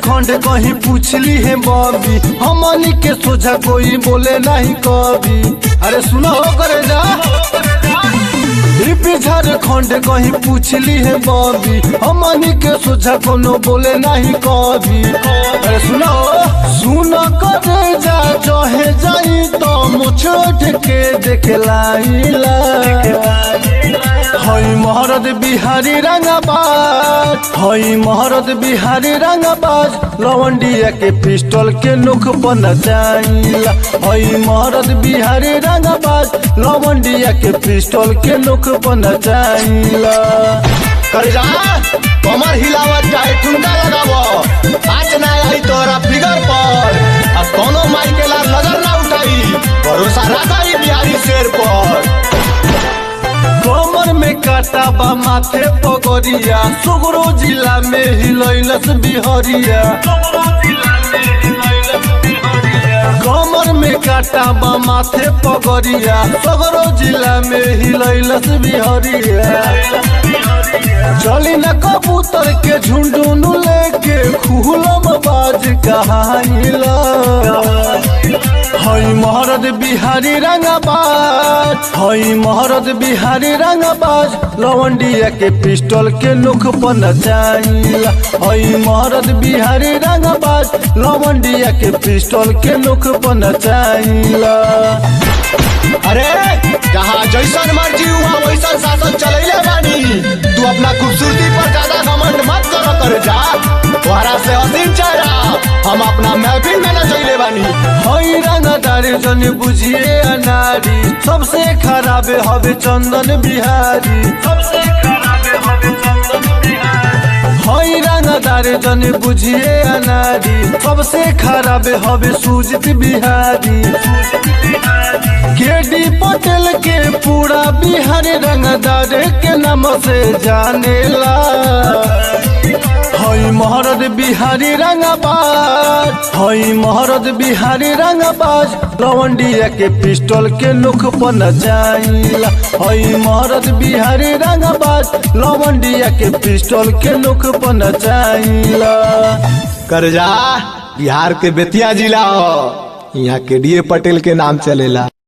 झारखंड कहीं पूछली है बॉबी, हमनी के सोझा कोई बोले नहीं कभी। अरे सुनो करे जा यूपी झारखंड कहीं पूछली है बॉबी, हमनी के सोझा कोनो बोले नहीं कभी। अरे सुनो सुनो करे जा चाहे जाई तो मुछोट के देखलाइला। हई महरद बिहारी रंगबाज, हई महरद बिहारी रंगबाज, लवंडिया के पिस्टल के नोक पर नचाइला। हई महरद बिहारी रंगबाज, लवंडिया के पिस्टल के नोक पर नचाइला। कर जा कमर हिलावत चाहे ठुमका लगावो, आज ना आई तोरा फिगर पर आ कोनो माई के लाल नजर ना उठाई, भरोसा रखा ई बिहारी शेर पर। कमर में काटा बा माथे पगड़िया, सुगरो जिला में हिलैलस बिहरिया। कमर में काटा बा माथे पगड़िया, सुगरो जिला में हिलैलस बिहरिया। चली न कबूतर के झुंडुन लेके खुलम बाज कहाइला। हई महरद बिहारी रंगबाज, हई महरद बिहारी रंगबाज, लवंडिया के पिस्टल के नोक पर नचाइला। हई महरद बिहारी रंगबाज, लवंडिया के पिस्टल के नोक पर नचाइला। अरे जहाँ जैसन मर्जी हुआ वैसन शासन चलैले बानी, तू अपना खूबसूरती पर ज्यादा घमंड मत कर जा। तोहरा से असीम चेहरा हम अपना महफिल में नचैले बानी। हई रंगदारी जन बुझिए अनारी, सबसे खराब हवे चंदन बिहारी। हई रंगदारी जन बुझिए अनारी, सबसे खराब हवे सुजीत बिहारी। केडी पटेल के पूरा बिहारी रंगदार के नाम से जानेला। हई महरद बिहारी रंगबाज, हई महरद बिहारी रंगबाज, लवंडिया के पिस्टल के नोक पर नचाइला। हई महरद बिहारी रंगबाज, लवंडिया के पिस्टल के नोक पर नचाइला। कर जा बिहार के बेतिया जिला हो, यहाँ के डी पटेल के नाम चलेला।